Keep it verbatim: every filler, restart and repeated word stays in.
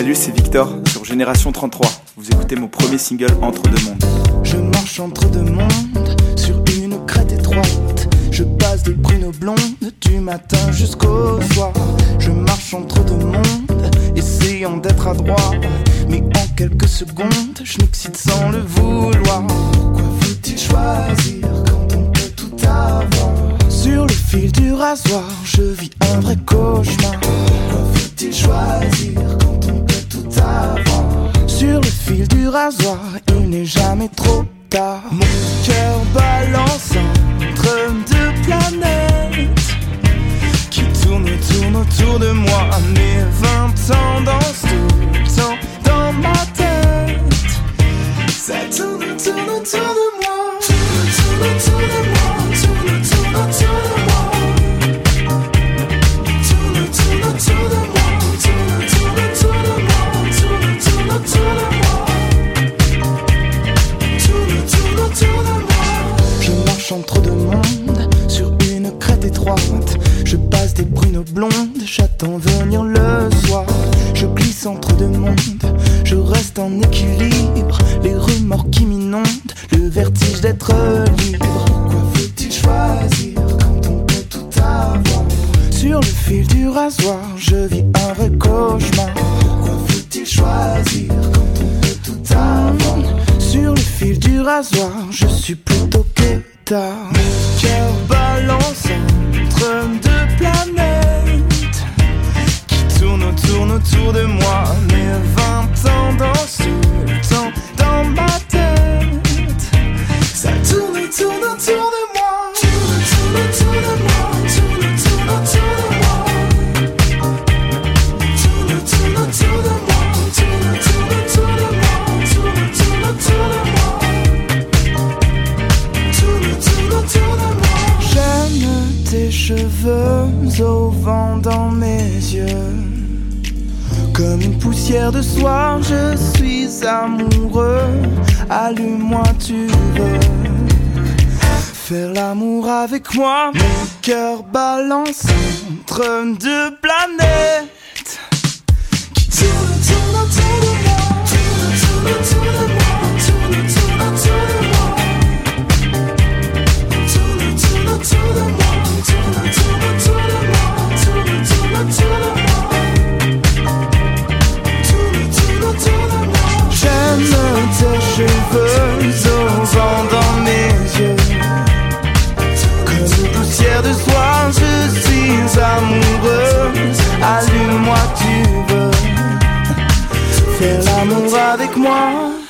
Salut, c'est Victor sur Génération trente-trois. Vous écoutez mon premier single Entre deux mondes. Je marche entre deux mondes sur une crête étroite. Je passe des brunes aux blondes du matin jusqu'au soir. Je marche entre deux mondes, essayant d'être adroit. Mais en quelques secondes, je m'excite sans le vouloir. Pourquoi faut-il choisir quand on peut tout avoir? Sur le fil du rasoir, je vis un vrai cauchemar. Pourquoi faut-il choisir quand on peut tout avoir? Sur le fil du rasoir, il n'est jamais trop tard. Mon cœur balance entre deux planètes qui tournent, tournent autour de moi. Mes vingt ans dansent tout le temps dans ma tête. Ça tourne, tourne autour de moi. Tourne, tourne autour de moi. Tourne, tourne autour de moi. Tourne, tourne autour de moi. Tourne, tourne autour de moi. Tourne, tourne autour de moi. Tourne, tourne autour de moi. Je marche entre deux mondes sur une crête étroite. Je passe des brunes aux blondes. J'attends venir le soir. Je glisse entre deux mondes. Je reste en équilibre. Les remords qui m'inondent. Le vertige d'être libre. Pourquoi faut-il choisir quand on peut tout avoir? Sur le fil du rasoir, je vis un vrai cauchemar. Pourquoi faut-il choisir quand on peut tout avoir? Sur le fil du rasoir, je suis plutôt quêtard. Mon cœur balance entre deux planètes qui tournent, tournent autour de moi. Mes vingt ans dansent tout le temps dans ma tête. Ça tourne, tourne autour de moi. Tourne, tourne autour de moi. Tourne, tourne autour de moi. Tourne, tourne autour de moi. Tourne, tourne autour de moi. Tourne, tourne autour de moi. Tourne, tourne autour de moi. J'aime tes cheveux au vent dans mes yeux. Comme une poussière de soir, je suis amoureux. Allume-moi, tu veux faire l'amour avec moi. Mon cœur balance entre deux planètes qui tournent, tournent autour de moi. Tournent, tournent autour de moi. Tournent, tournent autour de moi. Tournent, tournent autour de moi. Tournent, tournent autour de moi. Tournent, tournent autour de moi. Tournent, tournent autour de moi. J'aime tes cheveux au vent dans mes yeux. Comme une poussière de soir, je suis amoureuse. Allume-moi, tu veux faire l'amour avec moi.